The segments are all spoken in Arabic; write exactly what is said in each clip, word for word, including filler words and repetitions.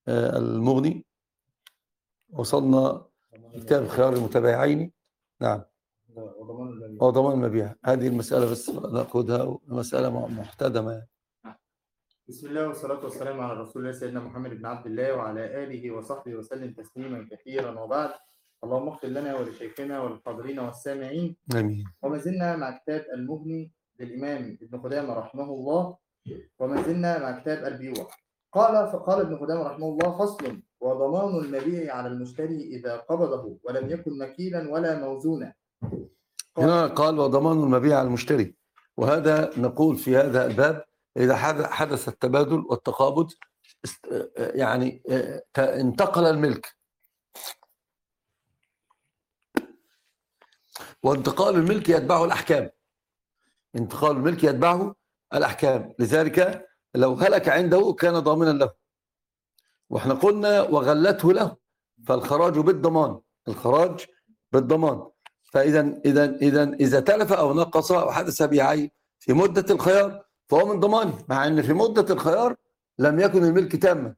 المغني، وصلنا كتاب خيار المتبايعين. نعم، وضمان المبيع. هذه المسألة بس نأخذها، مسألة محتدمة. بسم الله والصلاة والسلام على رسول الله سيدنا محمد بن عبد الله وعلى آله وصحبه وسلم تسليما كثيرا، وبعد. اللهم اغفر لنا ولشيخنا وللحاضرين والسامعين. آمين. وما زلنا مع كتاب المغني للإمام ابن قدامة رحمه الله، وما زلنا مع كتاب البيوع. قال فقال ابن قدامة رحمه الله: فصل: وضمان المبيع على المشتري إذا قبضه ولم يكن مكيلا ولا موزونا. هنا قال وضمان المبيع على المشتري، وهذا نقول في هذا الباب إذا حدث التبادل والتقابض، يعني انتقل الملك، وانتقال الملك يتبعه الأحكام. انتقال الملك يتبعه الأحكام، لذلك لو هلك عنده كان ضامنا له. واحنا قلنا وغلته له، فالخراج بالضمان، الخراج بالضمان. فإذا إذا إذا إذا تلف أو نقص أو حدث به عيب في مدة الخيار فهو من ضمانه، مع أن في مدة الخيار لم يكن الملك تاما.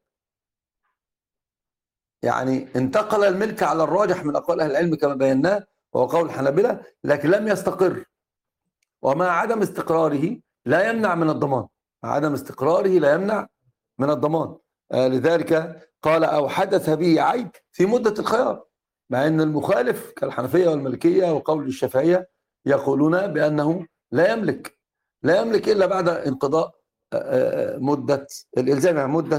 يعني انتقل الملك على الراجح من أقوال أهل العلم كما بيناه، وهو قول الحنابلة، لكن لم يستقر، ومع عدم استقراره لا يمنع من الضمان، مع عدم استقراره لا يمنع من الضمان. آه لذلك قال أو حدث به عيب في مدة الخيار، مع أن المخالف كالحنفية والمالكية وقول الشافعية يقولون بأنه لا يملك لا يملك إلا بعد انقضاء مدة الإلزام، يعني مدة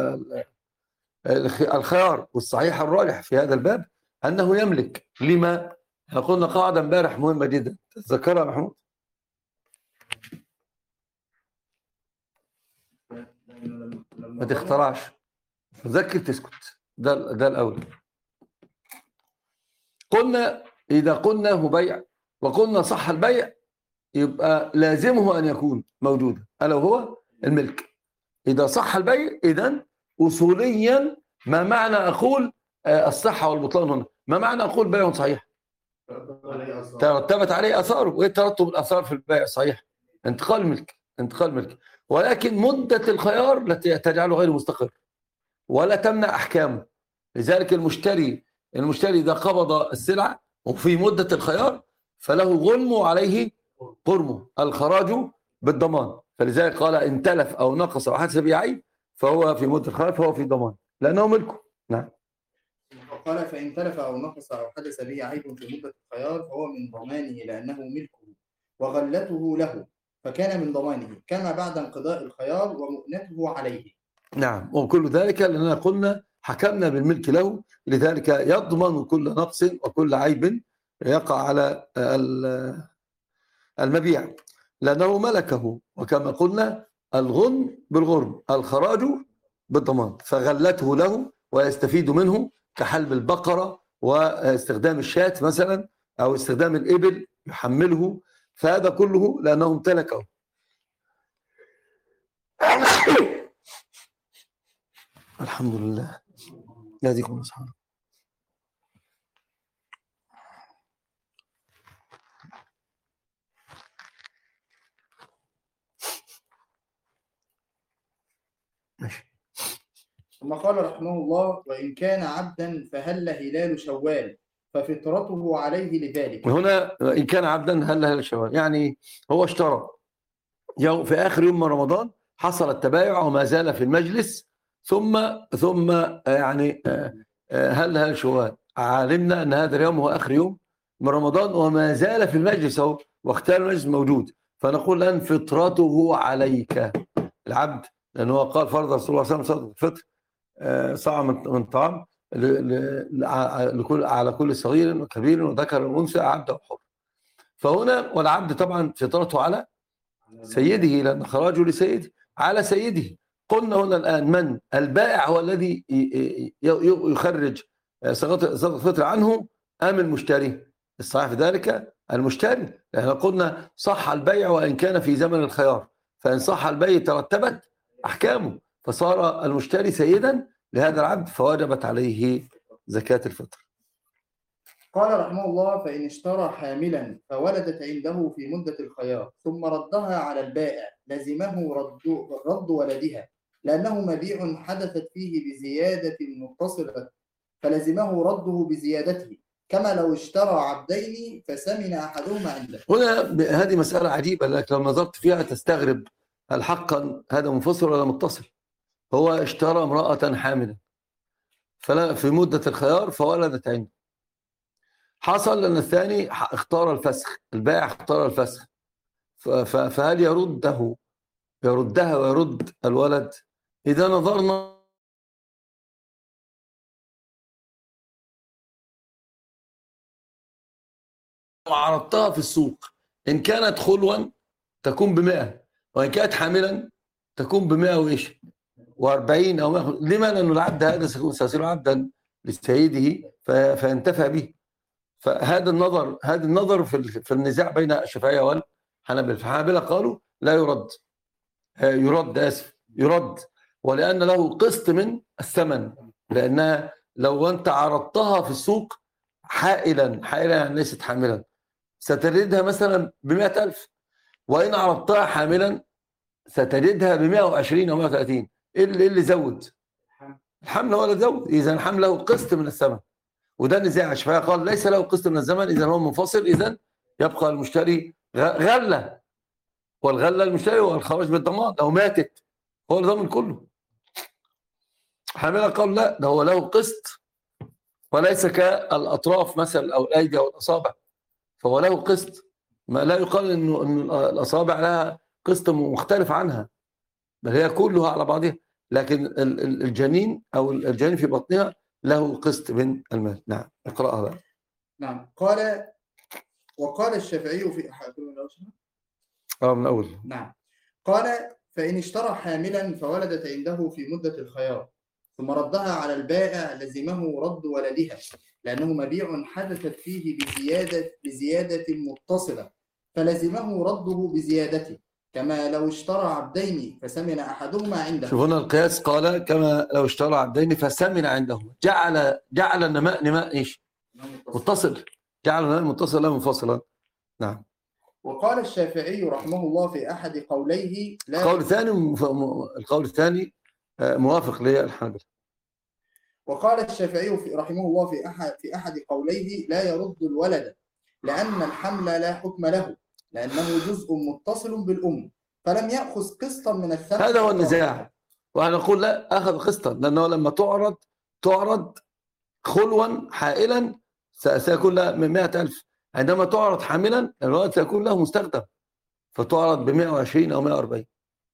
الخيار. والصحيح الراجح في هذا الباب أنه يملك. لما؟ قلنا قاعدة امبارح مهمة جدا، تذكرها محمود؟ ما تخترعش، تذكر تسكت، ده ده الأول. قلنا إذا قلنا هو بيع وقلنا صح البيع يبقى لازمه أن يكون موجودا، ألا وهو الملك. إذا صح البيع إذن أصوليا ما معنى أقول الصحة والبطلان هنا؟ ما معنى أقول بيع صحيح؟ ترتبت عليه أثاره. وإيه ترتب الأثار في البيع الصحيح؟ انتقال ملك، انتقال ملك. ولكن مدة الخيار التي تجعله غير مستقر ولا تمنع أحكامه. لذلك المشتري المشتري إذا قبض السلعة وفي مدة الخيار فله غنم عليه قرمه، الخراج بالضمان. فلذلك قال إن تلف أو نقص أو حدث به عيب فهو في مدة الخيار فهو في ضمان لأنه ملكه. نعم. قال فإن تلف أو نقص أو حدث به عيب في مدة الخيار فهو من ضمانه لأنه ملكه وغلته له، فكان من ضمانه كما بعد انقضاء الخيار ومؤنته عليه. نعم، وكل ذلك لأننا قلنا حكمنا بالملك له، لذلك يضمن كل نقص وكل عيب يقع على المبيع لأنه ملكه. وكما قلنا الغنم بالغرم، الخراج بالضمان، فغلته له ويستفيد منه كحلب البقرة واستخدام الشاة مثلا أو استخدام الإبل يحمله، فهذا كله لأنه امتلكه. الحمد لله يهديكم أصحابه. ماشي. ثم قال رحمه الله: وإن كان عبدا فهل هلال شوال ففطرته عليه لذلك. هنا إن كان عبدا هل هلال شوال، يعني هو اشترى يوم في آخر يوم من رمضان، حصل التبايع وما زال في المجلس، ثم ثم يعني هل هل شوال علمنا أن هذا اليوم هو آخر يوم من رمضان وما زال في المجلس أهو، واختار المجلس موجود، فنقول لن فطرته عليك العبد، لأنه قال فرض رسول الله صلى الله عليه وسلم الفطر صاع من طعام لكل على كل صغير وكبير وذكر وانثى عبد او حر. فهنا والعبد طبعا فطرته على سيده لأن خراجه لسيده على سيده. قلنا هنا الآن من البائع هو الذي يخرج صدقة الفطر عنه أم المشتري؟ الصحيح في ذلك المشتري، لأن قلنا صح البيع وإن كان في زمن الخيار، فإن صح البيع ترتبت أحكامه، فصار المشتري سيدا لهذا العبد فوجبت عليه زكاة الفطر. قال رحمه الله: فإن اشترى حاملا فولدت عنده في مدة الخيار ثم ردها على البائع لزمه رد, رد ولدها لأنه مبيع حدثت فيه بزيادة متصلة فلزمه رده بزيادته، كما لو اشترى عبدين فسمن أحدهما عنده. هنا هذه مسألة عجيبة، لكن لو نظرت فيها تستغرب، هل حقا هذا منفصل ولا متصل؟ هو اشترى امرأة حاملا فلا في مدة الخيار فولدت عنده. حصل أن الثاني اختار الفسخ، البائع اختار الفسخ، فهل يرده يردها ويرد الولد؟ إذا نظرنا وعرضتها في السوق، إن كانت خلوا تكون بمئة، وإن كانت حاملا تكون بمئة وإيش وأربعين أو مئة. لما؟ لأنه العبد هذا سيصير عبدا لسيده فينتفع به. فهذا النظر هذا النظر في في النزاع بين الشافعية والحنابلة. الحنابلة قالوا لا يرد، يرد آسف يرد، ولأن له قسط من الثمن، لأنها لو أنت عرضتها في السوق حائلا حائلا يعني ليست حاملا ستجدها مثلا بمئة ألف، وإن عرضتها حاملا ستجدها بمئة وعشرين أو مئة وثلاثين. إيه اللي, اللي زود؟ الحمل هو اللي زود. إذا الحمل له قسط من الثمن، وده نزاع الشافعية قال ليس له قسط من الزمن، إذا هو منفصل، إذا يبقى المشتري غلة، والغلة المشتري والخراج بالضمان، لو ماتت هو الضامن كله. حاملة قال لا، ده هو له قسط وليس كالأطراف مثلا أو الأيدي أو الأصابع، فهو له قسط. ما لا يقال إنه إن الأصابع لها قسط مختلف عنها، بل هي كلها على بعضها، لكن الجنين أو الجنين في بطنها له قسط من المال. نعم اقرأها بقى. نعم. قال وقال الشافعي في اه من أول. نعم. قال فإن اشترى حاملا فولدت عنده في مدة الخيار ثم ردها على البائع لزمه رد ولدها، لأنه مبيع حدثت فيه بزيادة بزيادة متصلة فلزمه رده بزيادته، كما لو اشترى عبدين فسمن أحدهما عنده. شوف هنا القياس قال كما لو اشترى عبدين فسمن عندهما، جعل جعل النماء نماء ايش؟ متصل، جعل النماء متصل لا منفصلا. نعم. وقال الشافعي رحمه الله في أحد قوليه لا القول الثاني القول الثاني موافق للحنابلة. وقال الشافعي في رحمه الله في أحد في أحد قوليه لا يرد الولد، لأن الحمل لا حكم له، لأنه جزء متصل بالأم فلم يأخذ قسطا من الثمن. هذا هو النزاع، وهنقول لا أخذ قسطا، لأنه لما تعرض تعرض خلوا حائلا سيكون لها مئة ألف، عندما تعرض حاملا الولد سيكون له مستخدم فتعرض ب مئة وعشرين أو مئة وأربعين.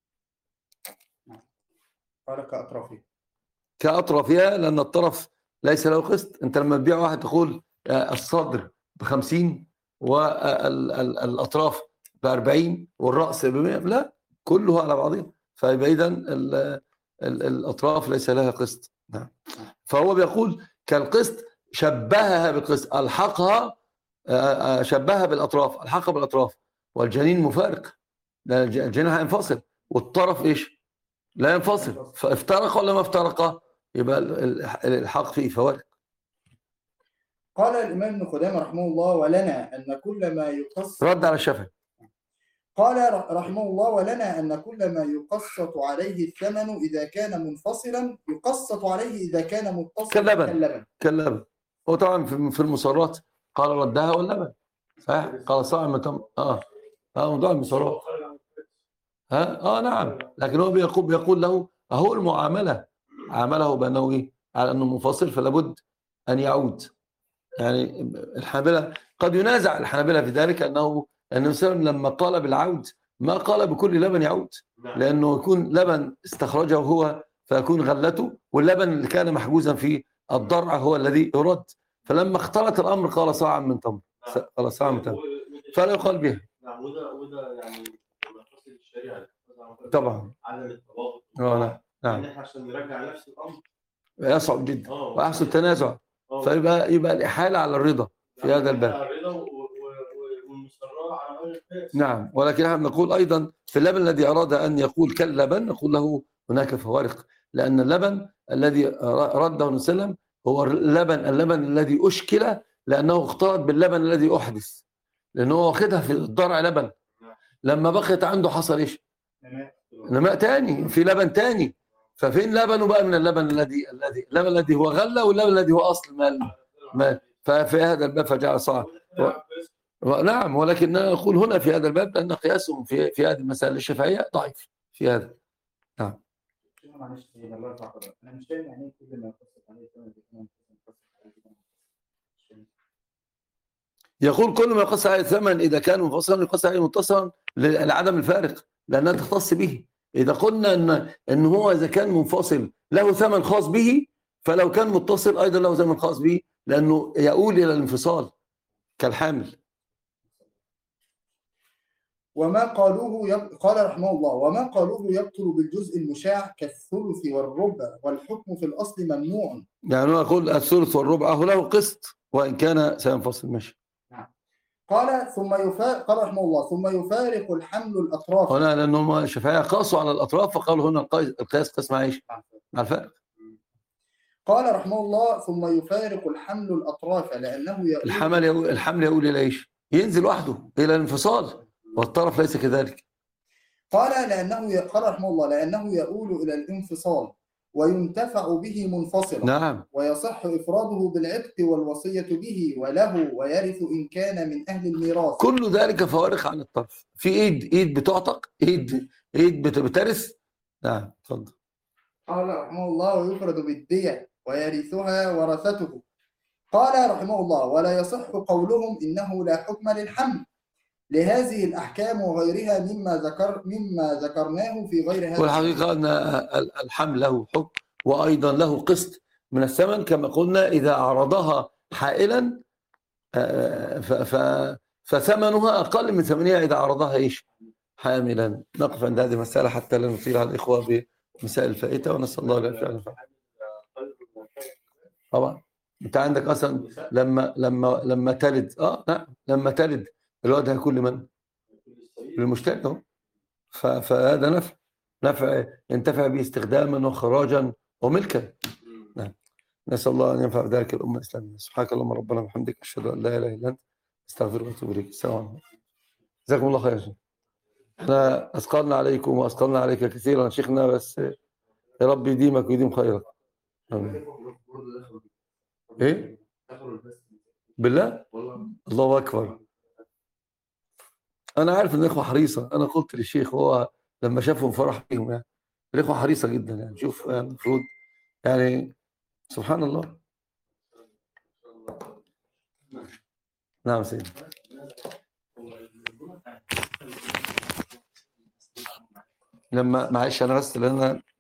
قال كأطرافها كأطرافها، لأن الطرف ليس له قسط. أنت لما تبيع واحد تقول الصدر بخمسين والأطراف بأربعين والرأس بمئة، لا كله على بعضه، فيبقى إذن الأطراف ليس لها قسط. نعم. فهو بيقول كالقسط شبهها بالقسط، ألحقها شبهها بالأطراف، ألحقها بالأطراف، والجنين مفارق، الجنين هينفصل والطرف إيش؟ لا ينفصل، فافترق ولا ما افترق؟ يبقى الحق فيه فوارق. قال الإمام ابن قدامة رحمه الله ولنا أن كل ما يقسط رد على الشافعي. قال رحمه الله ولنا أن كل ما يقسط عليه الثمن إذا كان منفصلا يقسط عليه إذا كان متصلا كاللبن كاللبن. كاللبن. هو طبعا في المصرات قال ردها واللبن صحيح، قال صاع متم اه اه موضوع المصرات ها اه نعم، لكن هو بيقول بيقول له اهو المعامله عامله بانه ايه؟ على انه منفصل فلا بد ان يعود. يعني الحنابلة قد ينازع الحنابلة في ذلك، انه النبي صلى الله عليه وسلم لما قال بالعود ما قال بكل لبن يعود، لانه يكون لبن استخرجه هو فيكون غلته، واللبن اللي كان محجوزا في الضرع هو الذي يرد. فلما اختلط الامر قال صاعا من تمر، قال صاعا من تمر فلا يقال بها. نعم. وده وده يعني مقاصد الشريعه طبعا عدم التوافق. اه نعم. يعني احنا عشان نرجع نفس الامر يصعب جدا واحسن التنازع، فيبقى يبقى الاحاله على الرضا في هذا الباب. نعم. ولكن احنا نقول ايضا في اللبن الذي اراد ان يقول كاللبن نقول له هناك فوارق، لان اللبن الذي رده النبي صلى الله عليه وسلم هو اللبن اللبن الذي اشكل لانه اختلط باللبن الذي احدث، لانه واخدها في الضرع لبن، لما بقيت عنده حصل ايش؟ نماء تاني في لبن تاني، ففين لبنه بقى من اللبن الذي الذي اللبن الذي هو غله واللبن الذي هو اصل مال مال ففي هذا الباب فجاء صعب. نعم، ولكن نقول هنا في هذا الباب أن قياسهم في في هذه المسائل الشفعية ضعيف في هذا. نعم. معلش الله يرفع قدرك، انا مش فاهم يعني ايه كل ما يقصد عليه ثمن. يقول كل ما يقص عليه ثمن إذا كان منفصلا يقص عليه متصلا لعدم الفارق لأنها تختص به. إذا قلنا أن أن هو إذا كان منفصل له ثمن خاص به، فلو كان متصل أيضا له ثمن خاص به لأنه يؤول إلى الانفصال كالحامل. وما قالوه يب... قال رحمه الله: وما قالوه يبطل بالجزء المشاع كالثلث والربع والحكم في الأصل ممنوع. يعني هو يقول الثلث والربع هو له قسط وإن كان سينفصل. ماشي. نعم. قال ثم يفارق قال رحمه الله ثم يفارق الحمل الأطراف. هنا لأنهم الشافعية قاسوا على الأطراف فقالوا هنا القياس قياس مع إيش؟ مع الفارق. قال رحمه الله ثم يفارق الحمل الأطراف لأنه يؤول الحمل يقول الحمل يقول إلى إيش؟ ينزل وحده إلى الانفصال والطرف ليس كذلك. قال لأنه قال رحمه الله لأنه يؤول إلى الانفصال وينتفع به منفصلا. نعم. ويصح إفراده بالعتق والوصية به وله ويرث إن كان من أهل الميراث. كل ذلك فوارق عن الطرف. في إيد إيد بتعتق، إيد إيد بترث. نعم اتفضل. قال رحمه الله ويفرد بالدية ويرثها ورثته. قال رحمه الله ولا يصح قولهم إنه لا حكم للحمل لهذه الأحكام وغيرها مما ذكر مما ذكرناه في غير هذا. والحقيقة أن الحمل له حكم وأيضا له قسط من الثمن كما قلنا إذا عرضها حائلا فثمنها أقل من ثمنها إذا عرضها إيش؟ حاملا. نقف عند هذه المسألة حتى لا نطيل على الإخوة بمسائل الفائتة ونسأل الله العافية. طبعا أنت عندك أصلا لما لما لما تلد آه نعم لما تلد الولد هيكون لمن؟ للمشتري. فهذا نفع نفع ينتفع به استخداما وخراجا وملكا. نعم. نسأل الله أن ينفع بذلك الأمة الإسلامية. سبحانك اللهم ربنا وبحمدك أشهد أن لا إله إلا أنت أستغفرك وأتوب إليك. السلام عليكم. جزاكم الله خير. احنا أثقلنا عليكم وأثقلنا عليك كثيرا شيخنا بس يا رب يديمك ويديم خيرك. آمين. إيه؟ بالله؟ الله أكبر. أنا عارف إن الإخوة حريصة. أنا قلت للشيخ هو لما شافهم فرح بيهم يعني الإخوة حريصة جدا يعني. شوف المفروض يعني, يعني سبحان الله. نعم سيدي. لما معلش أنا بس لأن